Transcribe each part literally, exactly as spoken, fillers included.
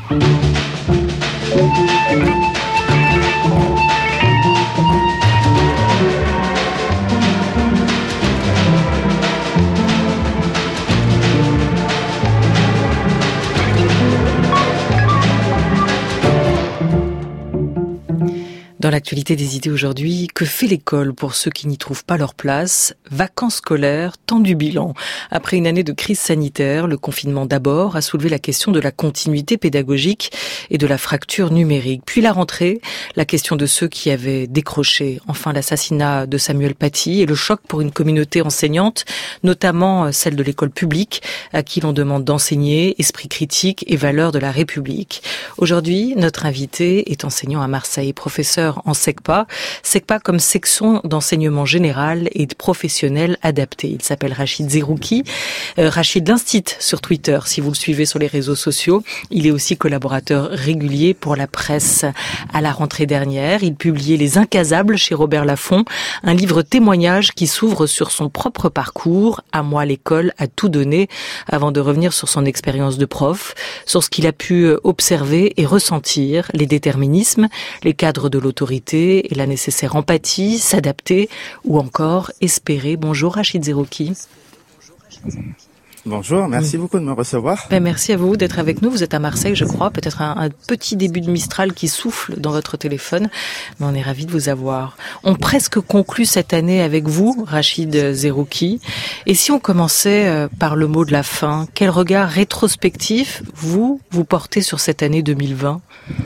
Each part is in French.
Dans l'actualité des idées aujourd'hui, que fait l'école pour ceux qui n'y trouvent pas leur place? Vacances scolaires, temps du bilan. Après une année de crise sanitaire, le confinement d'abord a soulevé la question de la continuité pédagogique et de la fracture numérique. Puis la rentrée, la question de ceux qui avaient décroché. Enfin, l'assassinat de Samuel Paty et le choc pour une communauté enseignante, notamment celle de l'école publique, à qui l'on demande d'enseigner esprit critique et valeurs de la République. Aujourd'hui, notre invité est enseignant à Marseille, professeur en SECPA, SECPA comme section d'enseignement général et professionnel adapté. Il s'appelle Rachid Zerouki. Euh, Rachid l'incite sur Twitter, si vous le suivez sur les réseaux sociaux. Il est aussi collaborateur régulier pour la presse. À la rentrée dernière, il publiait Les Incasables chez Robert Laffont, un livre témoignage qui s'ouvre sur son propre parcours. À moi, l'école a tout donné, avant de revenir sur son expérience de prof, sur ce qu'il a pu observer et ressentir, les déterminismes, les cadres de l'autorité et la nécessaire empathie, s'adapter ou encore espérer. Bonjour Rachid Zerouki. Bonjour, merci oui. beaucoup de me recevoir. Ben, merci à vous d'être avec nous. Vous êtes à Marseille, je crois. Peut-être un, un petit début de Mistral qui souffle dans votre téléphone. Mais on est ravis de vous avoir. On presque conclut cette année avec vous, Rachid Zerouki. Et si on commençait par le mot de la fin, quel regard rétrospectif vous, vous portez sur cette année deux mille vingt ?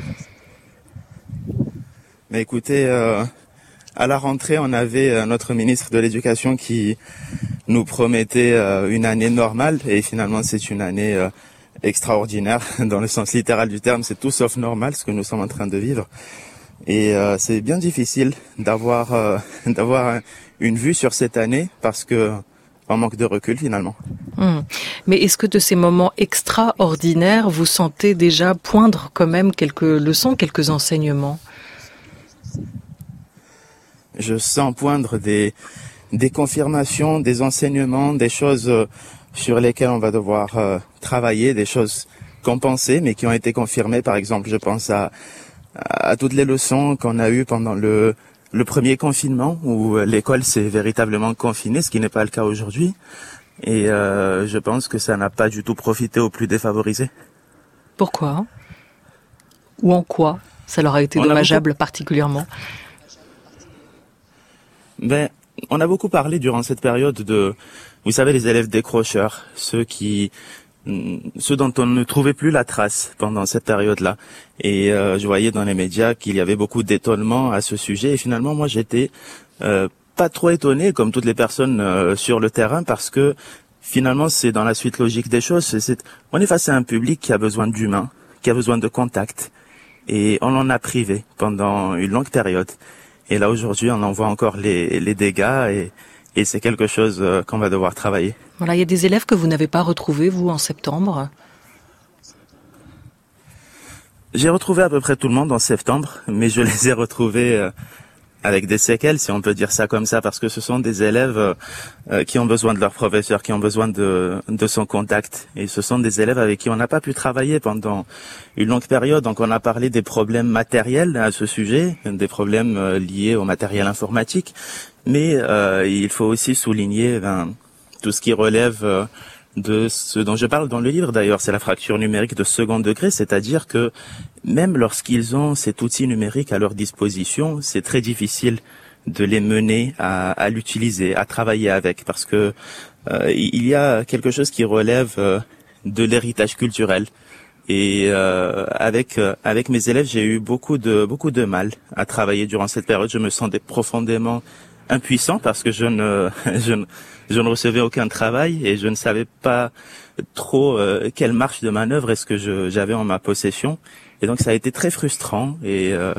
Mais écoutez, euh, à la rentrée, on avait euh, notre ministre de l'Éducation qui nous promettait euh, une année normale, et finalement c'est une année euh, extraordinaire dans le sens littéral du terme. C'est tout sauf normal ce que nous sommes en train de vivre, et euh, c'est bien difficile d'avoir euh, d'avoir une vue sur cette année parce que on manque de recul finalement. Mmh. Mais est-ce que de ces moments extraordinaires, vous sentez déjà poindre quand même quelques leçons, quelques enseignements ? Je sens poindre des, des confirmations, des enseignements, des choses sur lesquelles on va devoir euh, travailler, des choses qu'on pensait mais qui ont été confirmées. Par exemple, je pense à, à toutes les leçons qu'on a eues pendant le, le premier confinement où l'école s'est véritablement confinée, ce qui n'est pas le cas aujourd'hui. Et euh, je pense que ça n'a pas du tout profité aux plus défavorisés. Pourquoi ? Ou en quoi ça leur a été on dommageable a beaucoup... particulièrement ? Ben, on a beaucoup parlé durant cette période de, vous savez, les élèves décrocheurs, ceux qui, ceux dont on ne trouvait plus la trace pendant cette période-là. Et euh, je voyais dans les médias qu'il y avait beaucoup d'étonnement à ce sujet. Et finalement, moi, j'étais euh, pas trop étonné, comme toutes les personnes euh, sur le terrain, parce que finalement, c'est dans la suite logique des choses. C'est, c'est, on est face à un public qui a besoin d'humain, qui a besoin de contact, et on en a privé pendant une longue période. Et là, aujourd'hui, on en voit encore les, les dégâts et, et c'est quelque chose euh, qu'on va devoir travailler. Voilà, il y a des élèves que vous n'avez pas retrouvés, vous, en septembre ? J'ai retrouvé à peu près tout le monde en septembre, mais je les ai retrouvés euh, avec des séquelles, si on peut dire ça comme ça, parce que ce sont des élèves euh, qui ont besoin de leur professeur, qui ont besoin de, de son contact. Et ce sont des élèves avec qui on n'a pas pu travailler pendant une longue période. Donc on a parlé des problèmes matériels à ce sujet, des problèmes euh, liés au matériel informatique. Mais euh, il faut aussi souligner ben, tout ce qui relève euh, de ce dont je parle dans le livre d'ailleurs, c'est la fracture numérique de second degré, c'est-à-dire que même lorsqu'ils ont cet outil numérique à leur disposition, c'est très difficile de les mener à, à l'utiliser, à travailler avec, parce que euh, il y a quelque chose qui relève euh, de l'héritage culturel. Et euh, avec euh, avec mes élèves, j'ai eu beaucoup de beaucoup de mal à travailler durant cette période. Je me sentais profondément impuissant parce que je ne je ne je ne recevais aucun travail et je ne savais pas trop euh, quelle marge de manœuvre est-ce que je, j'avais en ma possession. Et donc ça a été très frustrant et euh,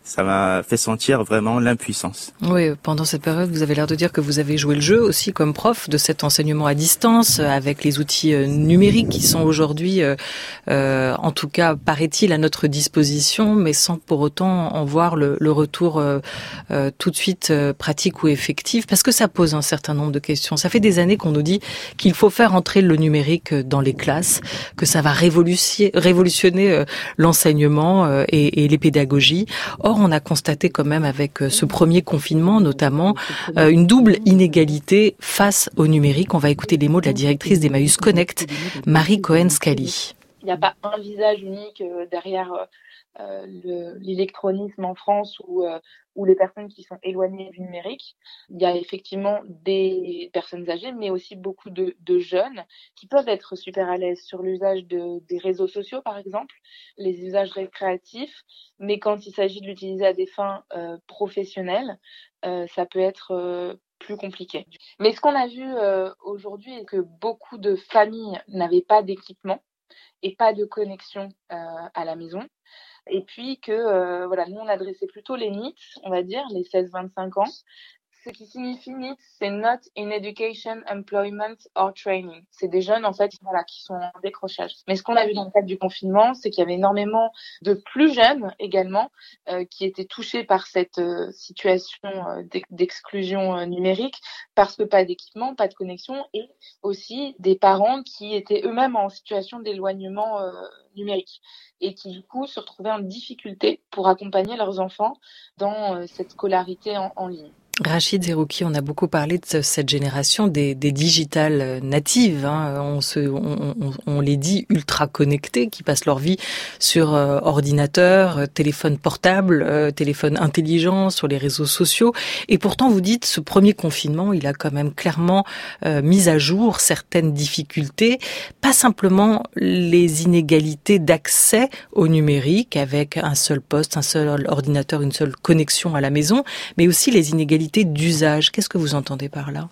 Ça m'a fait sentir vraiment l'impuissance. Oui, pendant cette période, vous avez l'air de dire que vous avez joué le jeu aussi comme prof de cet enseignement à distance avec les outils numériques qui sont aujourd'hui, euh, euh, en tout cas, paraît-il, à notre disposition, mais sans pour autant en voir le, le retour euh, euh, tout de suite euh, pratique ou effectif, parce que ça pose un certain nombre de questions. Ça fait des années qu'on nous dit qu'il faut faire entrer le numérique dans les classes, que ça va révolutionner, révolutionner euh, l'enseignement euh, et, et les pédagogies. Or, on a constaté quand même avec ce premier confinement, notamment, euh, une double inégalité face au numérique. On va écouter les mots de la directrice d'Emmaüs Connect, Marie Cohen-Scali. Il n'y a pas un visage unique euh, derrière euh, le, l'électronisme en France ou, euh, ou les personnes qui sont éloignées du numérique. Il y a effectivement des personnes âgées, mais aussi beaucoup de, de jeunes qui peuvent être super à l'aise sur l'usage de, des réseaux sociaux, par exemple, les usages récréatifs, mais quand il s'agit de l'utiliser à des fins euh, professionnelles, euh, ça peut être euh, plus compliqué. Mais ce qu'on a vu euh, aujourd'hui est que beaucoup de familles n'avaient pas d'équipement et pas de connexion euh, à la maison. Et puis que euh, voilà, nous on adressait plutôt les N E E T, on va dire, les seize vingt-cinq ans. Ce qui signifie N E E T, c'est Not in Education, Employment or Training. C'est des jeunes en fait, voilà, qui sont en décrochage. Mais ce qu'on a vu dans le cadre du confinement, c'est qu'il y avait énormément de plus jeunes également euh, qui étaient touchés par cette euh, situation euh, d'exclusion euh, numérique, parce que pas d'équipement, pas de connexion, et aussi des parents qui étaient eux-mêmes en situation d'éloignement euh, numérique et qui du coup se retrouvaient en difficulté pour accompagner leurs enfants dans euh, cette scolarité en, en ligne. Rachid Zerouki, on a beaucoup parlé de cette génération des, des digitales natives. Hein. On, se, on, on, on les dit ultra connectés, qui passent leur vie sur euh, ordinateur, euh, téléphone portable, euh, téléphone intelligent, sur les réseaux sociaux. Et pourtant, vous dites, ce premier confinement, il a quand même clairement euh, mis à jour certaines difficultés, pas simplement les inégalités d'accès au numérique avec un seul poste, un seul ordinateur, une seule connexion à la maison, mais aussi les inégalités d'usage. Qu'est-ce que vous entendez par là ?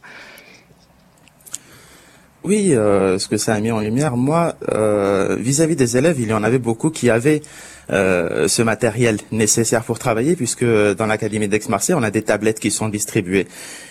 Oui, euh, ce que ça a mis en lumière, moi, euh, vis-à-vis des élèves, il y en avait beaucoup qui avaient euh, ce matériel nécessaire pour travailler, puisque dans l'Académie d'Aix-Marseille, on a des tablettes qui sont distribuées.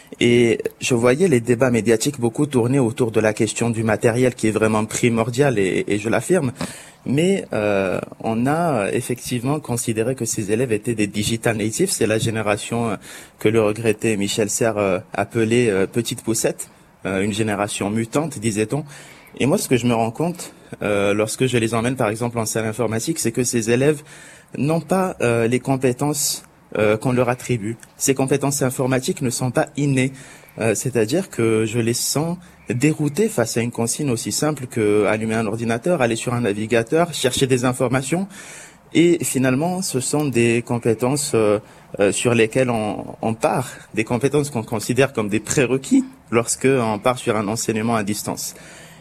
Et je voyais les débats médiatiques beaucoup tourner autour de la question du matériel qui est vraiment primordial, et, et je l'affirme. Mais euh, on a effectivement considéré que ces élèves étaient des digital natives. C'est la génération que le regretté Michel Serres euh, appelait euh, petite poussette, euh, une génération mutante, disait-on. Et moi, ce que je me rends compte euh, lorsque je les emmène, par exemple, en salle informatique, c'est que ces élèves n'ont pas euh, les compétences euh, qu'on leur attribue. Ces compétences informatiques ne sont pas innées. Euh, c'est-à-dire que je les sens déroutés face à une consigne aussi simple que allumer un ordinateur, aller sur un navigateur, chercher des informations. Et finalement, ce sont des compétences euh, euh, sur lesquelles on, on part, des compétences qu'on considère comme des prérequis lorsque on part sur un enseignement à distance.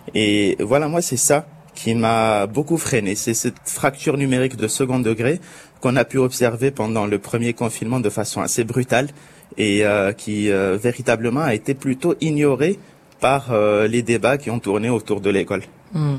Et voilà, moi, c'est ça qui m'a beaucoup freiné. C'est cette fracture numérique de second degré qu'on a pu observer pendant le premier confinement de façon assez brutale et euh, qui euh, véritablement a été plutôt ignorée par euh, les débats qui ont tourné autour de l'école. Mmh.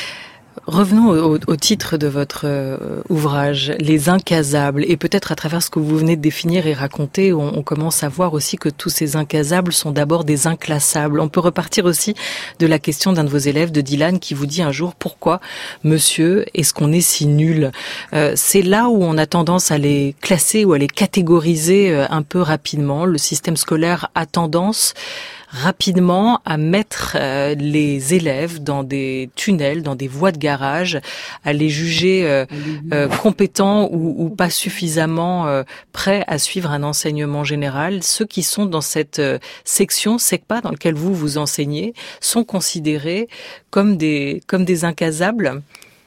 Revenons au, au titre de votre euh, ouvrage, Les Incasables, et peut-être à travers ce que vous venez de définir et raconter, on, on commence à voir aussi que tous ces incasables sont d'abord des inclassables. On peut repartir aussi de la question d'un de vos élèves, de Dylan, qui vous dit un jour, pourquoi, monsieur, est-ce qu'on est si nul ? euh, C'est là où on a tendance à les classer ou à les catégoriser euh, un peu rapidement. Le système scolaire a tendance rapidement à mettre euh, les élèves dans des tunnels, dans des voies de garage, à les juger euh, euh, compétents ou, ou pas suffisamment euh, prêts à suivre un enseignement général. Ceux qui sont dans cette euh, section SECPA dans laquelle vous vous enseignez sont considérés comme des comme des incasables.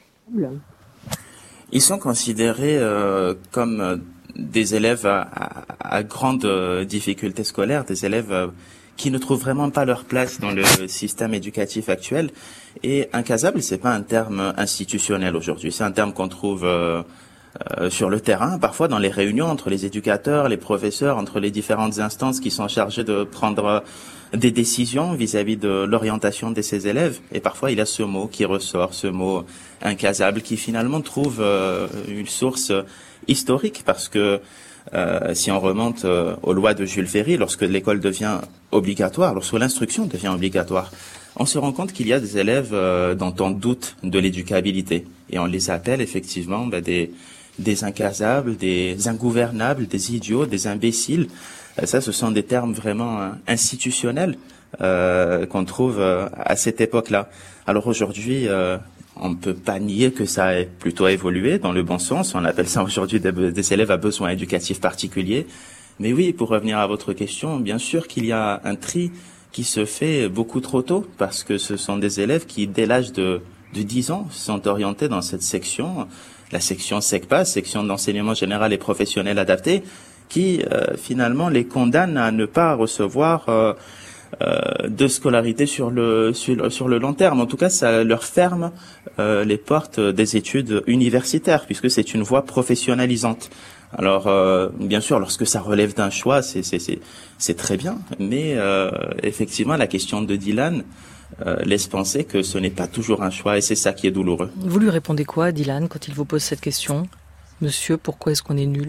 Ils sont considérés euh, comme des élèves à, à, à grande difficulté scolaire, des élèves euh, qui ne trouvent vraiment pas leur place dans le système éducatif actuel. Et incasable, c'est pas un terme institutionnel aujourd'hui. C'est un terme qu'on trouve euh, euh, sur le terrain, parfois dans les réunions entre les éducateurs, les professeurs, entre les différentes instances qui sont chargées de prendre des décisions vis-à-vis de l'orientation de ces élèves. Et parfois, il y a ce mot qui ressort, ce mot incasable, qui finalement trouve euh, une source historique, parce que euh, si on remonte euh, aux lois de Jules Ferry, lorsque l'école devient obligatoire, lorsque l'instruction devient obligatoire, on se rend compte qu'il y a des élèves euh, dont on doute de l'éducabilité. Et on les appelle effectivement ben, des, des incasables, des ingouvernables, des idiots, des imbéciles. Ça, ce sont des termes vraiment euh, institutionnels euh, qu'on trouve euh, à cette époque-là. Alors aujourd'hui, euh, on ne peut pas nier que ça ait plutôt évolué dans le bon sens. On appelle ça aujourd'hui des, des élèves à besoins éducatifs particuliers. Mais oui, pour revenir à votre question, bien sûr qu'il y a un tri qui se fait beaucoup trop tôt, parce que ce sont des élèves qui, dès l'âge de, de dix ans, sont orientés dans cette section, la section SECPA, section d'enseignement général et professionnel adapté, qui euh, finalement les condamne à ne pas recevoir euh, euh, de scolarité sur le sur, sur le long terme. En tout cas, ça leur ferme euh, les portes des études universitaires, puisque c'est une voie professionnalisante. Alors, euh, bien sûr, lorsque ça relève d'un choix, c'est c'est c'est c'est très bien, mais euh, effectivement, la question de Dylan euh, laisse penser que ce n'est pas toujours un choix, et c'est ça qui est douloureux. Vous lui répondez quoi, Dylan, quand il vous pose cette question ? Monsieur, pourquoi est-ce qu'on est nul ?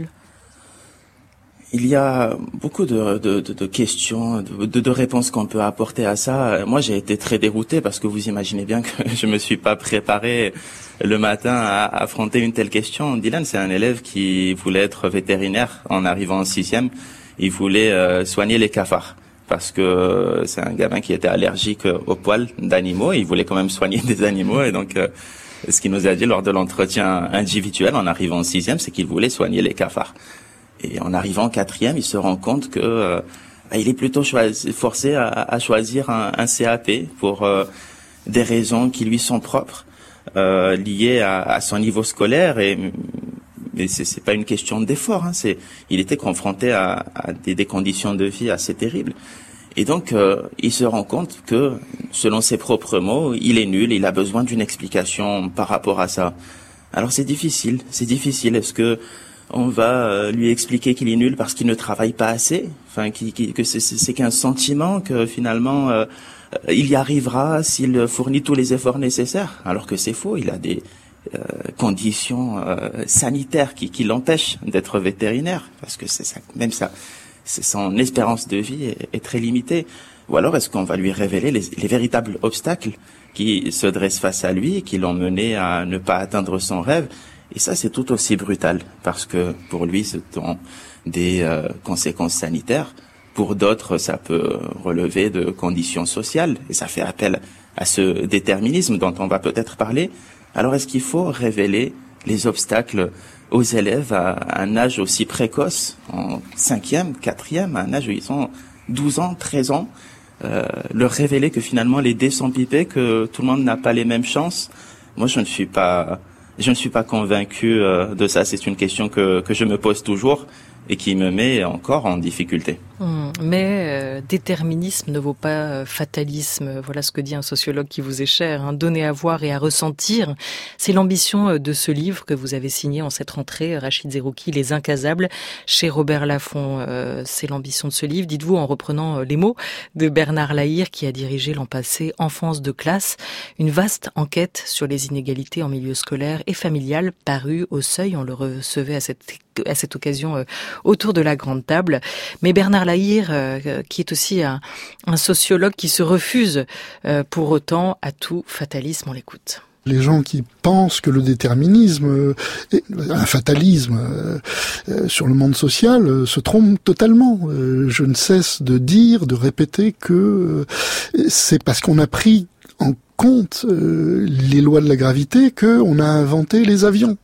Il y a beaucoup de, de, de, de questions, de, de, de réponses qu'on peut apporter à ça. Moi, j'ai été très dérouté, parce que vous imaginez bien que je me suis pas préparé le matin à affronter une telle question. Dylan, c'est un élève qui voulait être vétérinaire en arrivant en sixième. Il voulait euh, soigner les cafards, parce que c'est un gamin qui était allergique aux poils d'animaux. Il voulait quand même soigner des animaux, et donc euh, ce qu'il nous a dit lors de l'entretien individuel en arrivant en sixième, c'est qu'il voulait soigner les cafards. Et en arrivant en quatrième, il se rend compte que euh, il est plutôt choisi, forcé à, à choisir un, un C A P pour euh, des raisons qui lui sont propres, euh, liées à, à son niveau scolaire. Et mais c'est, c'est pas une question d'effort. Hein, c'est, il était confronté à, à des, des conditions de vie assez terribles. Et donc, euh, il se rend compte que, selon ses propres mots, il est nul. Il a besoin d'une explication par rapport à ça. Alors c'est difficile. C'est difficile. Est-ce que on va lui expliquer qu'il est nul parce qu'il ne travaille pas assez, enfin, qui, qui, que c'est, c'est qu'un sentiment que finalement euh, il y arrivera s'il fournit tous les efforts nécessaires, alors que c'est faux. Il a des euh, conditions euh, sanitaires qui, qui l'empêchent d'être vétérinaire, parce que c'est ça, même ça, c'est son espérance de vie est, est très limitée. Ou alors est-ce qu'on va lui révéler les, les véritables obstacles qui se dressent face à lui, qui l'ont mené à ne pas atteindre son rêve? Et ça, c'est tout aussi brutal, parce que pour lui, ce sont des euh, conséquences sanitaires. Pour d'autres, ça peut relever de conditions sociales, et ça fait appel à ce déterminisme dont on va peut-être parler. Alors, est-ce qu'il faut révéler les obstacles aux élèves à un âge aussi précoce, en cinquième, quatrième, à un âge où ils ont douze ans, treize ans, euh, leur révéler que finalement les dés sont pipés, que tout le monde n'a pas les mêmes chances? Moi, je ne suis pas... Je ne suis pas convaincu euh, de ça. C'est une question que, que je me pose toujours et qui me met encore en difficulté. Mmh, mais euh, déterminisme ne vaut pas euh, fatalisme. Voilà ce que dit un sociologue qui vous est cher. Hein. Donner à voir et à ressentir, c'est l'ambition euh, de ce livre que vous avez signé en cette rentrée, Rachid Zerouki, Les Incasables, chez Robert Laffont. Euh, c'est l'ambition de ce livre, dites-vous, en reprenant euh, les mots de Bernard Lahire, qui a dirigé l'an passé Enfance de classe, une vaste enquête sur les inégalités en milieu scolaire et familial, paru au Seuil. On le recevait à cette à cette occasion euh, autour de la grande table. Mais Bernard Lahire, euh, qui est aussi un, un sociologue qui se refuse euh, pour autant à tout fatalisme, on l'écoute. Les gens qui pensent que le déterminisme est un fatalisme euh, euh, sur le monde social euh, se trompent totalement. Euh, je ne cesse de dire, de répéter que euh, c'est parce qu'on a pris en compte euh, les lois de la gravité qu'on a inventé les avions.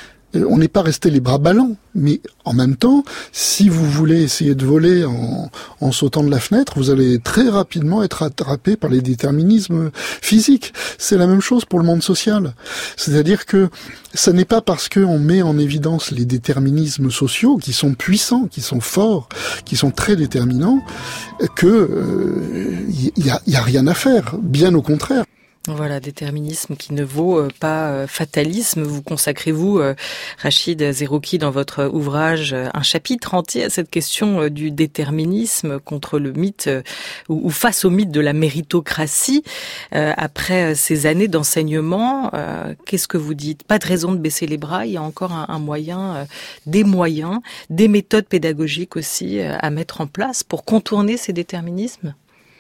On n'est pas resté les bras ballants, mais en même temps, si vous voulez essayer de voler en, en sautant de la fenêtre, vous allez très rapidement être attrapé par les déterminismes physiques. C'est la même chose pour le monde social. C'est-à-dire que ça n'est pas parce qu'on met en évidence les déterminismes sociaux, qui sont puissants, qui sont forts, qui sont très déterminants, que euh, y a, y a rien à faire. Bien au contraire. Voilà, déterminisme qui ne vaut pas fatalisme. Vous consacrez, vous, Rachid Zerouki, dans votre ouvrage, un chapitre entier à cette question du déterminisme contre le mythe, ou face au mythe de la méritocratie. Après ces années d'enseignement, qu'est-ce que vous dites? Pas de raison de baisser les bras, il y a encore un, un moyen, des moyens, des méthodes pédagogiques aussi à mettre en place pour contourner ces déterminismes?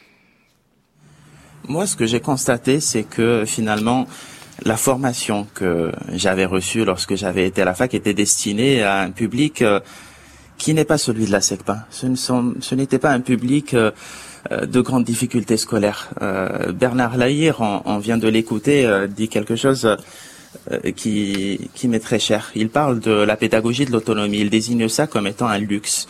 Moi, ce que j'ai constaté, c'est que finalement, la formation que j'avais reçue lorsque j'avais été à la fac était destinée à un public euh, qui n'est pas celui de la SECPA. Ce ne sont, ce n'était pas un public euh, de grandes difficultés scolaires. Euh, Bernard Lahire, on, on vient de l'écouter, euh, dit quelque chose euh, qui, qui m'est très cher. Il parle de la pédagogie de l'autonomie. Il désigne ça comme étant un luxe.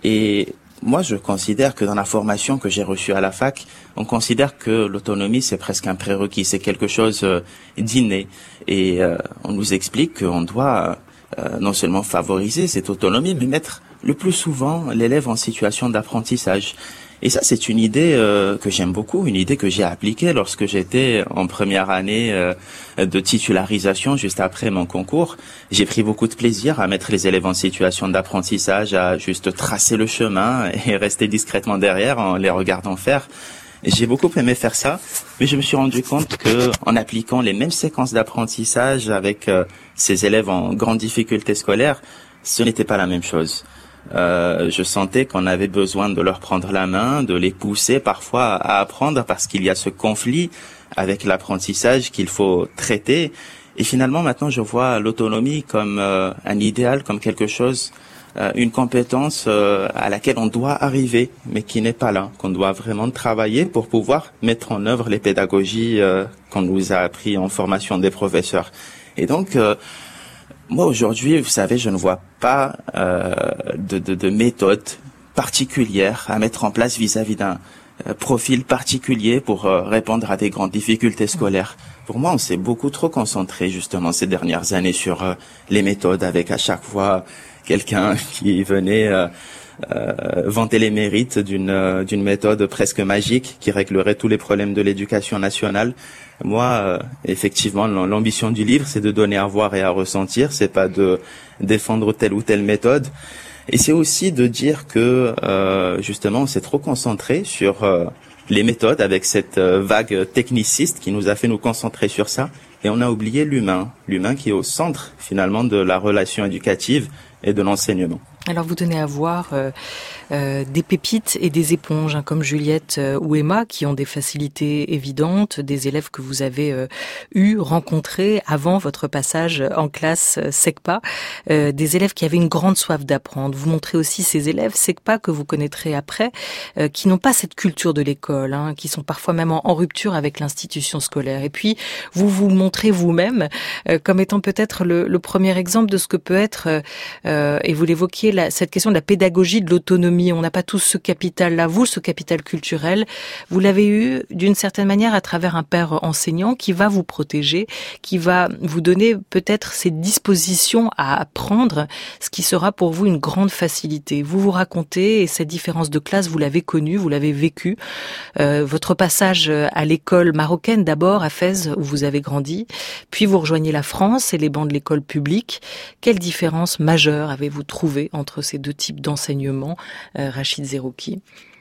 Et moi, je considère que dans la formation que j'ai reçue à la fac, on considère que l'autonomie, c'est presque un prérequis, c'est quelque chose euh, d'inné. Et euh, on nous explique qu'on doit euh, non seulement favoriser cette autonomie, mais mettre le plus souvent l'élève en situation d'apprentissage. Et ça, c'est une idée euh, que j'aime beaucoup, une idée que j'ai appliquée lorsque j'étais en première année euh, de titularisation, juste après mon concours. J'ai pris beaucoup de plaisir à mettre les élèves en situation d'apprentissage, à juste tracer le chemin et rester discrètement derrière en les regardant faire. J'ai beaucoup aimé faire ça, mais je me suis rendu compte que en appliquant les mêmes séquences d'apprentissage avec euh, ces élèves en grande difficulté scolaire, ce n'était pas la même chose. Euh, je sentais qu'on avait besoin de leur prendre la main, de les pousser parfois à apprendre parce qu'il y a ce conflit avec l'apprentissage qu'il faut traiter. Et finalement, maintenant, je vois l'autonomie comme euh, un idéal, comme quelque chose, euh, une compétence euh, à laquelle on doit arriver, mais qui n'est pas là, qu'on doit vraiment travailler pour pouvoir mettre en œuvre les pédagogies euh, qu'on nous a appris en formation des professeurs. Et donc, euh, moi, aujourd'hui, vous savez, je ne vois pas euh, de, de, de méthode particulière à mettre en place vis-à-vis d'un euh, profil particulier pour euh, répondre à des grandes difficultés scolaires. Pour moi, on s'est beaucoup trop concentré, justement, ces dernières années sur euh, les méthodes, avec à chaque fois quelqu'un qui venait euh, euh, vanter les mérites d'une euh, d'une méthode presque magique qui réglerait tous les problèmes de l'éducation nationale. Moi, euh, effectivement, l'ambition du livre, c'est de donner à voir et à ressentir, c'est pas de défendre telle ou telle méthode. Et c'est aussi de dire que, euh, justement, on s'est trop concentré sur euh, les méthodes avec cette euh, vague techniciste qui nous a fait nous concentrer sur ça. Et on a oublié l'humain, l'humain qui est au centre, finalement, de la relation éducative et de l'enseignement. Alors vous donnez à voir euh, euh, des pépites et des éponges, hein, comme Juliette euh, ou Emma, qui ont des facilités évidentes, des élèves que vous avez euh, eu, rencontrés avant votre passage en classe euh, SECPA, euh, des élèves qui avaient une grande soif d'apprendre. Vous montrez aussi ces élèves SECPA que vous connaîtrez après, euh, qui n'ont pas cette culture de l'école, hein, qui sont parfois même en, en rupture avec l'institution scolaire. Et puis vous vous montrez vous-même euh, comme étant peut-être le, le premier exemple de ce que peut être, euh, et vous l'évoquiez, La, cette question de la pédagogie de l'autonomie. On n'a pas tous ce capital-là. Vous, ce capital culturel, vous l'avez eu d'une certaine manière à travers un père enseignant qui va vous protéger, qui va vous donner peut-être ces dispositions à apprendre, ce qui sera pour vous une grande facilité. Vous vous racontez, et cette différence de classe, vous l'avez connue, vous l'avez vécue. Euh, votre passage à l'école marocaine d'abord, à Fès, où vous avez grandi, puis vous rejoignez la France et les bancs de l'école publique. Quelle différence majeure avez-vous trouvé entre entre ces deux types d'enseignement, euh, Rachid Zerouki?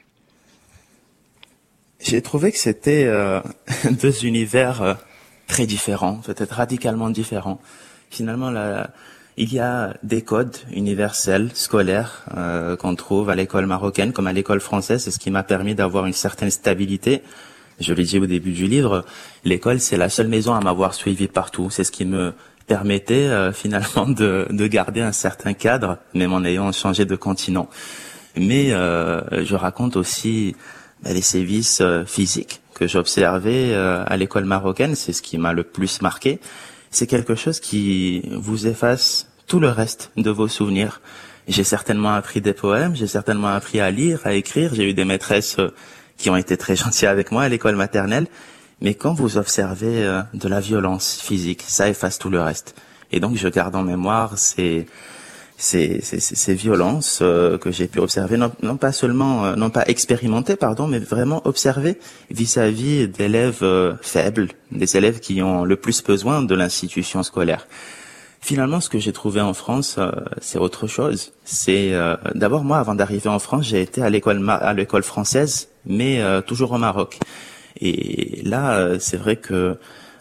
J'ai trouvé que c'était euh, deux univers euh, très différents, peut-être radicalement différents. Finalement, la, il y a des codes universels, scolaires, euh, qu'on trouve à l'école marocaine comme à l'école française. C'est ce qui m'a permis d'avoir une certaine stabilité. Je l'ai dit au début du livre, l'école, c'est la seule maison à m'avoir suivi partout. C'est ce qui me permettait euh, finalement de, de garder un certain cadre, même en ayant changé de continent. Mais euh, je raconte aussi bah, les sévices euh, physiques que j'observais euh, à l'école marocaine. C'est ce qui m'a le plus marqué. C'est quelque chose qui vous efface tout le reste de vos souvenirs. J'ai certainement appris des poèmes, j'ai certainement appris à lire, à écrire. J'ai eu des maîtresses euh, qui ont été très gentilles avec moi à l'école maternelle. Mais quand vous observez euh, de la violence physique, ça efface tout le reste. Et donc je garde en mémoire ces, ces, ces, ces violences euh, que j'ai pu observer, non, non pas seulement, euh, non pas expérimenter, pardon, mais vraiment observer vis-à-vis d'élèves euh, faibles, des élèves qui ont le plus besoin de l'institution scolaire. Finalement, ce que j'ai trouvé en France, euh, c'est autre chose. C'est euh, d'abord moi, avant d'arriver en France, j'ai été à l'école à l'école française, mais euh, toujours au Maroc. Et là, euh, c'est vrai que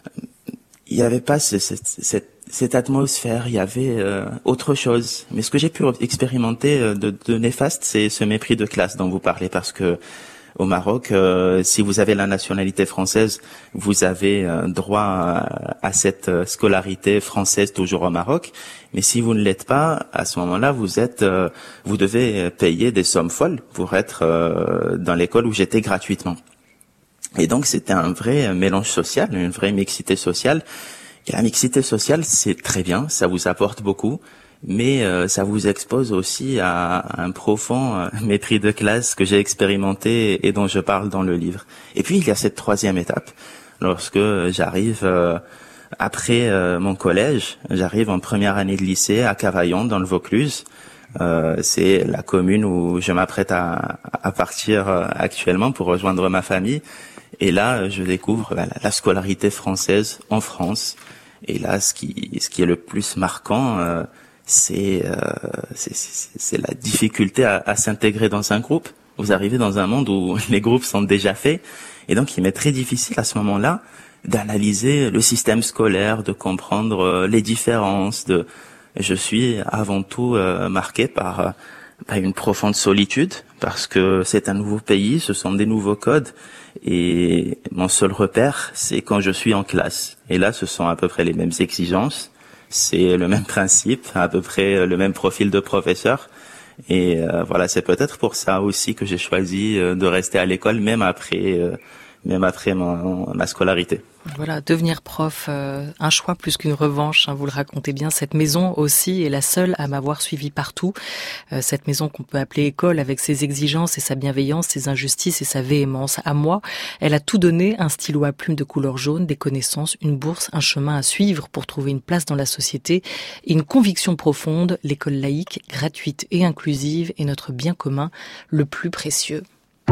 il n'y avait pas ce, cette, cette, cette atmosphère, il y avait euh, autre chose. Mais ce que j'ai pu expérimenter de, de néfaste, c'est ce mépris de classe dont vous parlez, parce que au Maroc, euh, si vous avez la nationalité française, vous avez euh, droit à, à cette scolarité française toujours au Maroc. Mais si vous ne l'êtes pas, à ce moment-là, vous êtes, euh, vous devez payer des sommes folles pour être euh, dans l'école où j'étais gratuitement. Et donc, c'était un vrai mélange social, une vraie mixité sociale. Et la mixité sociale, c'est très bien, ça vous apporte beaucoup, mais euh, ça vous expose aussi à un profond euh, mépris de classe que j'ai expérimenté et dont je parle dans le livre. Et puis, il y a cette troisième étape, lorsque j'arrive, euh, après euh, mon collège, j'arrive en première année de lycée à Cavaillon, dans le Vaucluse. Euh, c'est la commune où je m'apprête à, à partir euh, actuellement pour rejoindre ma famille. Et là, je découvre la, la scolarité française en France. Et là, ce qui, ce qui est le plus marquant, euh, c'est, euh, c'est, c'est, c'est la difficulté à, à s'intégrer dans un groupe. Vous arrivez dans un monde où les groupes sont déjà faits. Et donc, il m'est très difficile à ce moment-là d'analyser le système scolaire, de comprendre les différences. De, je suis avant tout euh, marqué par, euh, par une profonde solitude, parce que c'est un nouveau pays, ce sont des nouveaux codes. Et mon seul repère, c'est quand je suis en classe. Et là, ce sont à peu près les mêmes exigences. C'est le même principe, à peu près le même profil de professeur. Et euh, voilà, c'est peut-être pour ça aussi que j'ai choisi euh, de rester à l'école, même après, euh, même après ma, ma scolarité. Voilà, devenir prof, euh, un choix plus qu'une revanche, hein, vous le racontez bien. Cette maison aussi est la seule à m'avoir suivi partout. Euh, cette maison qu'on peut appeler école, avec ses exigences et sa bienveillance, ses injustices et sa véhémence. À moi, elle a tout donné, un stylo à plume de couleur jaune, des connaissances, une bourse, un chemin à suivre pour trouver une place dans la société et une conviction profonde. L'école laïque, gratuite et inclusive est notre bien commun le plus précieux.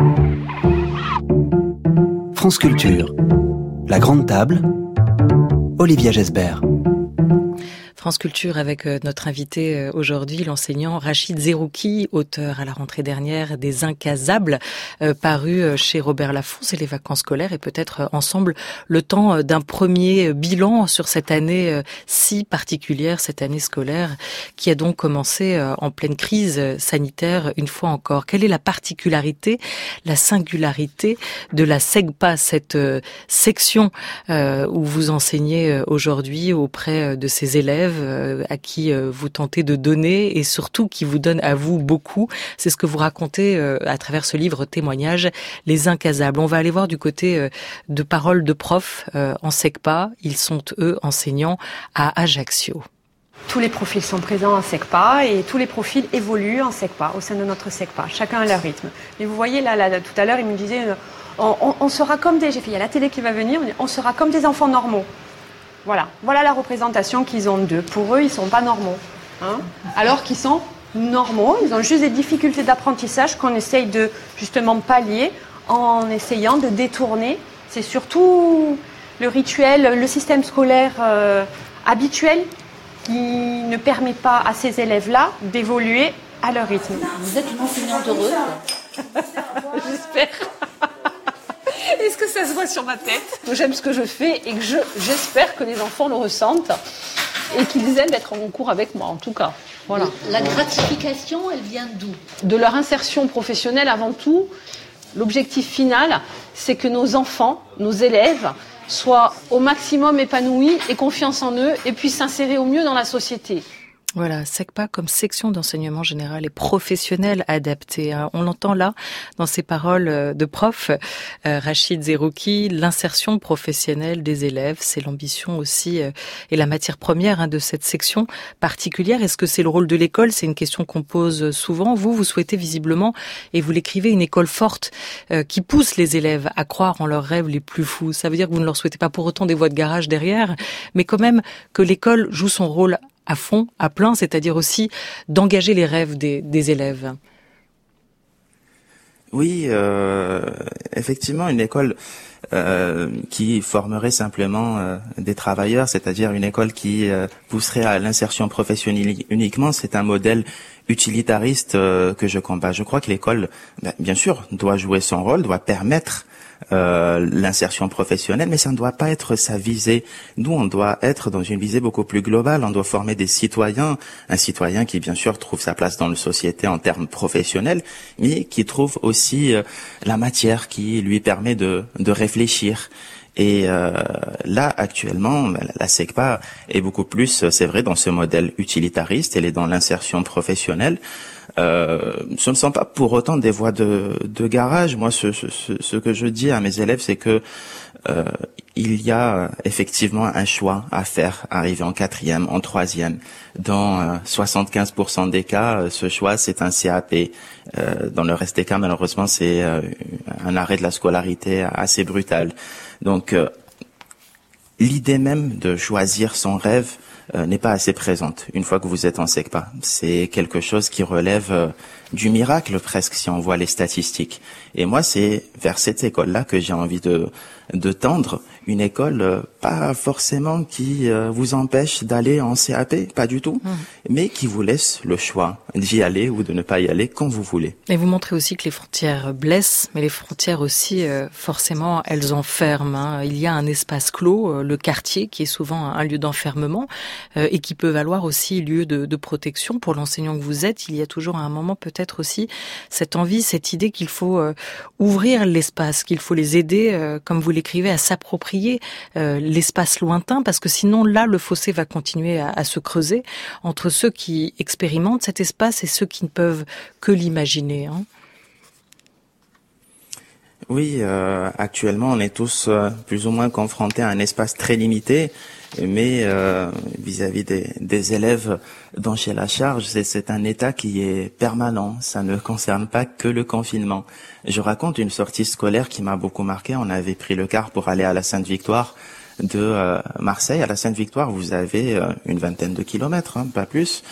France Culture. La Grande Table, Olivia Gesbert. France Culture avec notre invité aujourd'hui, l'enseignant Rachid Zerouki, auteur à la rentrée dernière des Incasables, euh, paru chez Robert Laffont. C'est les vacances scolaires et peut-être ensemble le temps d'un premier bilan sur cette année euh, si particulière, cette année scolaire qui a donc commencé euh, en pleine crise sanitaire une fois encore. Quelle est la particularité, la singularité de la SEGPA, cette euh, section euh, où vous enseignez aujourd'hui auprès de ces élèves à qui vous tentez de donner et surtout qui vous donne à vous beaucoup. C'est ce que vous racontez à travers ce livre témoignage, Les Incasables. On va aller voir du côté de paroles de profs en SEGPA. Ils sont, eux, enseignants à Ajaccio. Tous les profils sont présents en SEGPA et tous les profils évoluent en SEGPA, au sein de notre SEGPA, chacun à leur rythme. Et vous voyez, là, là tout à l'heure, il me disait, on, on, on sera comme des... J'ai fait, il y a la télé qui va venir, on sera comme des enfants normaux. Voilà, voilà la représentation qu'ils ont d'eux. Pour eux, ils ne sont pas normaux. Hein, alors qu'ils sont normaux, ils ont juste des difficultés d'apprentissage qu'on essaye de justement pallier en essayant de détourner. C'est surtout le rituel, le système scolaire euh, habituel qui ne permet pas à ces élèves-là d'évoluer à leur rythme. Vous êtes une enseignante heureuse. J'espère. Est-ce que ça se voit sur ma tête ? J'aime ce que je fais et que je, j'espère que les enfants le ressentent et qu'ils aiment être en cours avec moi, en tout cas. Voilà. La gratification, elle vient d'où ? De leur insertion professionnelle avant tout. L'objectif final, c'est que nos enfants, nos élèves, soient au maximum épanouis et confiance en eux et puissent s'insérer au mieux dans la société. Voilà, SEGPA comme section d'enseignement général et professionnel adapté. On l'entend là, dans ces paroles de prof, euh, Rachid Zerouki, l'insertion professionnelle des élèves, c'est l'ambition aussi euh, et la matière première hein, de cette section particulière. Est-ce que c'est le rôle de l'école ? C'est une question qu'on pose souvent. Vous, vous souhaitez visiblement, et vous l'écrivez, une école forte euh, qui pousse les élèves à croire en leurs rêves les plus fous. Ça veut dire que vous ne leur souhaitez pas pour autant des voies de garage derrière, mais quand même que l'école joue son rôle à fond, à plein, c'est-à-dire aussi d'engager les rêves des, des élèves. Oui, euh, effectivement, une école euh, qui formerait simplement euh, des travailleurs, c'est-à-dire une école qui euh, pousserait à l'insertion professionnelle uniquement, c'est un modèle utilitariste euh, que je combats. Je crois que l'école, ben, bien sûr, doit jouer son rôle, doit permettre Euh, l'insertion professionnelle, mais ça ne doit pas être sa visée. Nous, on doit être dans une visée beaucoup plus globale. On doit former des citoyens, un citoyen qui, bien sûr, trouve sa place dans la société en termes professionnels, mais qui trouve aussi euh, la matière qui lui permet de, de réfléchir. Et euh, là, actuellement, la SECPA est beaucoup plus, c'est vrai, dans ce modèle utilitariste. Elle est dans l'insertion professionnelle. Euh, ce ne sont pas pour autant des voies de, de garage. Moi, ce, ce, ce que je dis à mes élèves, c'est que euh, il y a effectivement un choix à faire, arriver en quatrième, en troisième. Dans euh, soixante-quinze pour cent des cas, ce choix, c'est un C A P. Euh, dans le reste des cas, malheureusement, c'est euh, un arrêt de la scolarité assez brutal. Donc, euh, l'idée même de choisir son rêve euh, n'est pas assez présente une fois que vous êtes en SECPA. C'est quelque chose qui relève euh, du miracle presque si on voit les statistiques. Et moi, c'est vers cette école-là que j'ai envie de, de tendre. Une école euh, pas forcément qui euh, vous empêche d'aller en C A P, pas du tout, mmh. mais qui vous laisse le choix d'y aller ou de ne pas y aller quand vous voulez. Et vous montrez aussi que les frontières blessent, mais les frontières aussi, euh, forcément, elles enferment. Hein. Il y a un espace clos, euh, le quartier, qui est souvent un lieu d'enfermement euh, et qui peut valoir aussi lieu de, de protection. Pour l'enseignant que vous êtes, il y a toujours à un moment peut-être aussi cette envie, cette idée qu'il faut euh, ouvrir l'espace, qu'il faut les aider, euh, comme vous l'écrivez, à s'approprier euh, l'espace lointain, parce que sinon là le fossé va continuer à, à se creuser entre ceux qui expérimentent cet espace et ceux qui ne peuvent que l'imaginer. Hein. Oui, euh, actuellement on est tous euh, plus ou moins confrontés à un espace très limité, mais euh, vis-à-vis des, des élèves dont j'ai la charge, c'est, c'est un état qui est permanent, ça ne concerne pas que le confinement. Je raconte une sortie scolaire qui m'a beaucoup marqué. On avait pris le car pour aller à la Sainte-Victoire de euh, Marseille. À la Sainte-Victoire, vous avez euh, une vingtaine de kilomètres, hein, pas plus,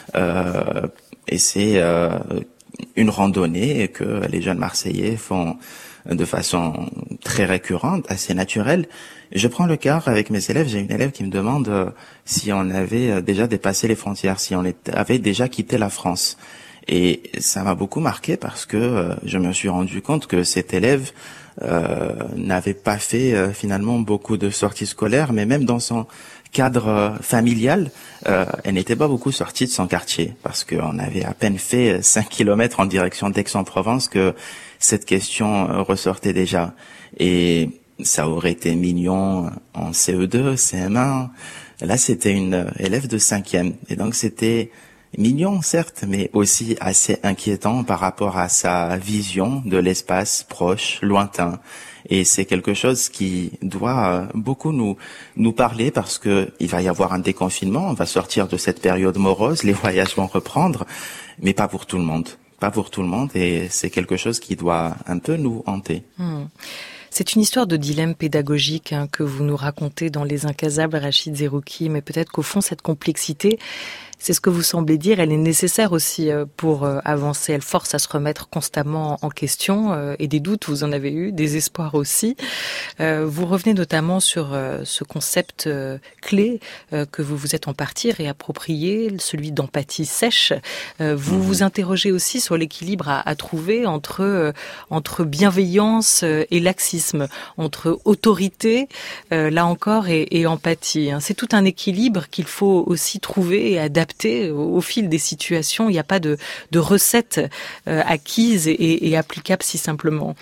euh, et c'est euh, une randonnée que les jeunes Marseillais font de façon très récurrente, assez naturelle. Je prends le car avec mes élèves. J'ai une élève qui me demande euh, si on avait déjà dépassé les frontières, si on était, avait déjà quitté la France. Et ça m'a beaucoup marqué parce que euh, je me suis rendu compte que cet élève euh, n'avait pas fait euh, finalement beaucoup de sorties scolaires, mais même dans son cadre euh, familial, euh, elle n'était pas beaucoup sortie de son quartier parce qu'on avait à peine fait cinq kilomètres en direction d'Aix-en-Provence que cette question ressortait déjà. Et ça aurait été mignon en C E deux, C M un. Là, c'était une élève de cinquième. Et donc, c'était mignon, certes, mais aussi assez inquiétant par rapport à sa vision de l'espace proche, lointain. Et c'est quelque chose qui doit beaucoup nous nous parler parce que il va y avoir un déconfinement, on va sortir de cette période morose, les voyages vont reprendre, mais pas pour tout le monde. Pas pour tout le monde, et c'est quelque chose qui doit un peu nous hanter. Mmh. C'est une histoire de dilemme pédagogique hein, que vous nous racontez dans Les Incasables, Rachid Zerouki, mais peut-être qu'au fond, cette complexité, c'est ce que vous semblez dire, elle est nécessaire aussi pour avancer, elle force à se remettre constamment en question, et des doutes, vous en avez eu, des espoirs aussi. Vous revenez notamment sur ce concept clé que vous vous êtes en partie réapproprié, celui d'empathie sèche. Vous vous interrogez aussi sur l'équilibre à, à trouver entre, entre bienveillance et laxisme, entre autorité, là encore, et, et empathie. C'est tout un équilibre qu'il faut aussi trouver et adapter au fil des situations. Il n'y a pas de, de recette euh, acquise et, et applicable si simplement.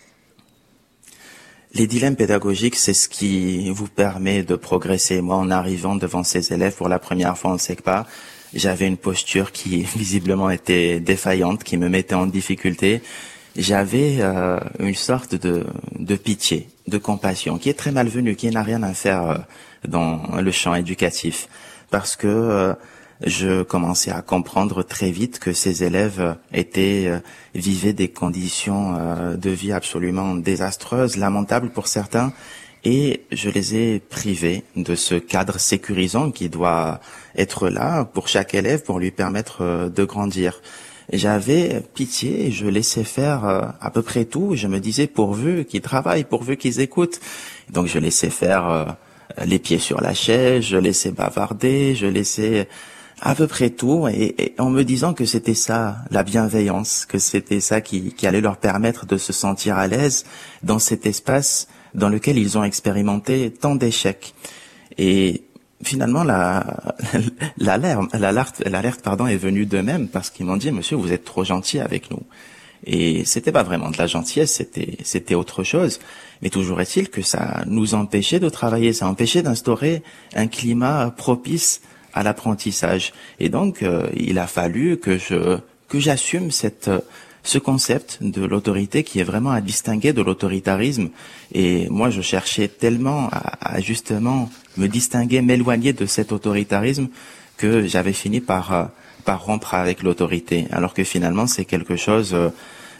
Les dilemmes pédagogiques, c'est ce qui vous permet de progresser. Moi, en arrivant devant ces élèves pour la première fois en SECPA, j'avais une posture qui visiblement était défaillante, qui me mettait en difficulté. J'avais euh, une sorte de, de pitié, de compassion, qui est très malvenue, qui n'a rien à faire euh, dans le champ éducatif. Parce que euh, je commençais à comprendre très vite que ces élèves étaient euh, vivaient des conditions euh, de vie absolument désastreuses, lamentables pour certains, et je les ai privés de ce cadre sécurisant qui doit être là pour chaque élève pour lui permettre de grandir. J'avais pitié, je laissais faire à peu près tout, je me disais pourvu qu'ils travaillent, pourvu qu'ils écoutent. Donc je laissais faire les pieds sur la chaise, je laissais bavarder, je laissais à peu près tout, et, et en me disant que c'était ça, la bienveillance, que c'était ça qui, qui allait leur permettre de se sentir à l'aise dans cet espace dans lequel ils ont expérimenté tant d'échecs. Et finalement, la, l'alerte, l'alerte, l'alerte, pardon, est venue d'eux-mêmes parce qu'ils m'ont dit, monsieur, vous êtes trop gentil avec nous. Et c'était pas vraiment de la gentillesse, c'était, c'était autre chose. Mais toujours est-il que ça nous empêchait de travailler, ça empêchait d'instaurer un climat propice à l'apprentissage. Et donc, euh, il a fallu que je, que j'assume cette, ce concept de l'autorité qui est vraiment à distinguer de l'autoritarisme. Et moi, je cherchais tellement à, à justement me distinguer, m'éloigner de cet autoritarisme que j'avais fini par, par rompre avec l'autorité. Alors que finalement, c'est quelque chose euh,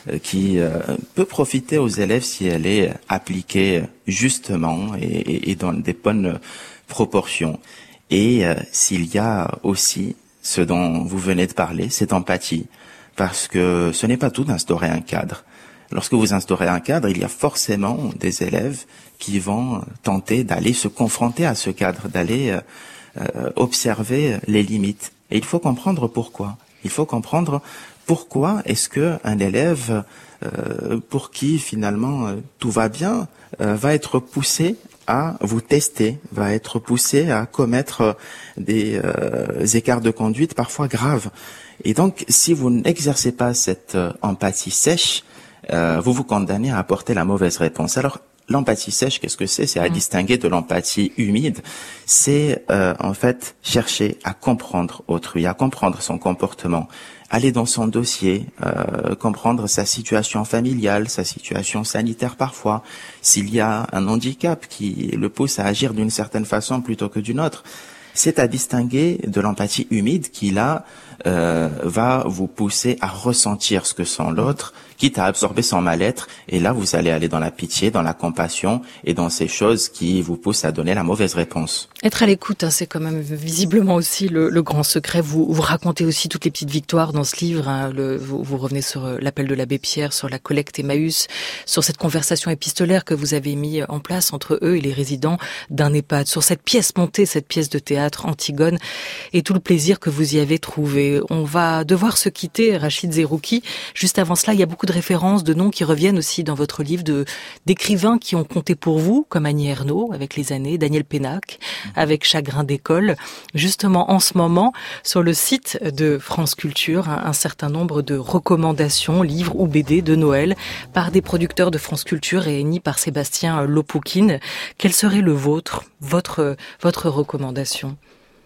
qui euh, peut profiter aux élèves si elle est appliquée justement et, et, et dans des bonnes proportions. Et euh, s'il y a aussi ce dont vous venez de parler, cette empathie, parce que ce n'est pas tout d'instaurer un cadre. Lorsque vous instaurez un cadre, il y a forcément des élèves qui vont tenter d'aller se confronter à ce cadre, d'aller euh, euh, observer les limites. Et il faut comprendre pourquoi. Il faut comprendre pourquoi est-ce que un élève euh, pour qui finalement euh, tout va bien euh, va être poussé à vous tester, va être poussé à commettre des euh, écarts de conduite parfois graves. Et donc, si vous n'exercez pas cette euh, empathie sèche, euh, vous vous condamnez à apporter la mauvaise réponse. Alors, l'empathie sèche, qu'est-ce que c'est? C'est à distinguer de l'empathie humide. C'est euh, en fait chercher à comprendre autrui, à comprendre son comportement, aller dans son dossier, euh, comprendre sa situation familiale, sa situation sanitaire parfois, s'il y a un handicap qui le pousse à agir d'une certaine façon plutôt que d'une autre. C'est à distinguer de l'empathie humide qui, là, euh, va vous pousser à ressentir ce que sent l'autre, quitte à absorber son mal-être. Et là, vous allez aller dans la pitié, dans la compassion et dans ces choses qui vous poussent à donner la mauvaise réponse. Être à l'écoute, hein, c'est quand même visiblement aussi le, le grand secret. Vous, vous racontez aussi toutes les petites victoires dans ce livre. Hein, le, vous, vous revenez sur l'appel de l'abbé Pierre, sur la collecte Emmaüs, sur cette conversation épistolaire que vous avez mis en place entre eux et les résidents d'un EHPAD, sur cette pièce montée, cette pièce de théâtre Antigone et tout le plaisir que vous y avez trouvé. On va devoir se quitter, Rachid Zerouki. Juste avant cela, il y a beaucoup de références, de noms qui reviennent aussi dans votre livre, de d'écrivains qui ont compté pour vous, comme Annie Ernaux avec les années, Daniel Pénac avec Chagrin d'école. Justement, en ce moment, sur le site de France Culture, un, un certain nombre de recommandations, livres ou B D de Noël par des producteurs de France Culture réunis par Sébastien Lopoukine. Quel serait le vôtre, votre votre recommandation?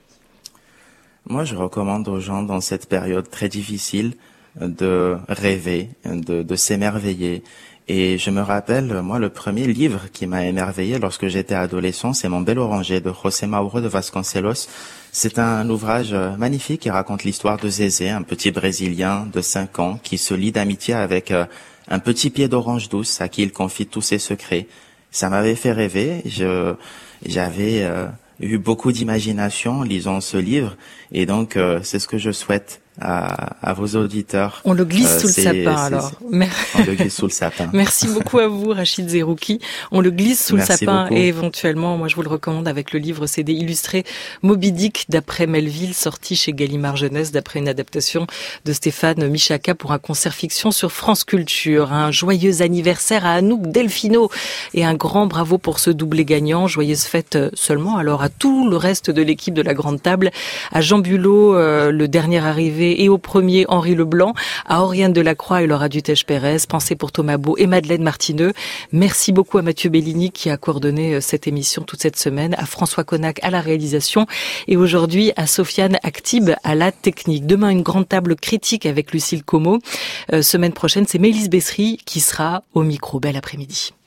Moi, je recommande aux gens dans cette période très difficile de rêver, de, de s'émerveiller. Et je me rappelle, moi, le premier livre qui m'a émerveillé lorsque j'étais adolescent, c'est Mon bel oranger de José Mauro de Vasconcelos. C'est un ouvrage magnifique qui raconte l'histoire de Zézé, un petit Brésilien de cinq ans qui se lie d'amitié avec un petit pied d'orange douce à qui il confie tous ses secrets. Ça m'avait fait rêver. Je, j'avais euh, eu beaucoup d'imagination en lisant ce livre et donc euh, c'est ce que je souhaite à, à vos auditeurs. On le glisse euh, sous le sapin alors. On le glisse sous le sapin. Merci beaucoup à vous, Rachid Zerouki. On le glisse sous Merci le sapin beaucoup. Et éventuellement, moi je vous le recommande avec le livre C D illustré Moby Dick d'après Melville, sorti chez Gallimard Jeunesse d'après une adaptation de Stéphane Michaka pour un concert fiction sur France Culture. Un joyeux anniversaire à Anouk Delfino et un grand bravo pour ce doublé gagnant. Joyeuse fête seulement alors à tout le reste de l'équipe de la Grande Table, à Jean Bulot, euh, le dernier arrivé, et au premier Henri Leblanc, à Oriane Delacroix et Laura Dutèche-Pérez, pensée pour Thomas Beau et Madeleine Martineux. Merci beaucoup à Mathieu Bellini qui a coordonné cette émission toute cette semaine, à François Connac à la réalisation et aujourd'hui à Sofiane Actib à la technique. Demain, une grande table critique avec Lucille Como. Euh, semaine prochaine, c'est Mélisse Bessery qui sera au micro. Bel après-midi.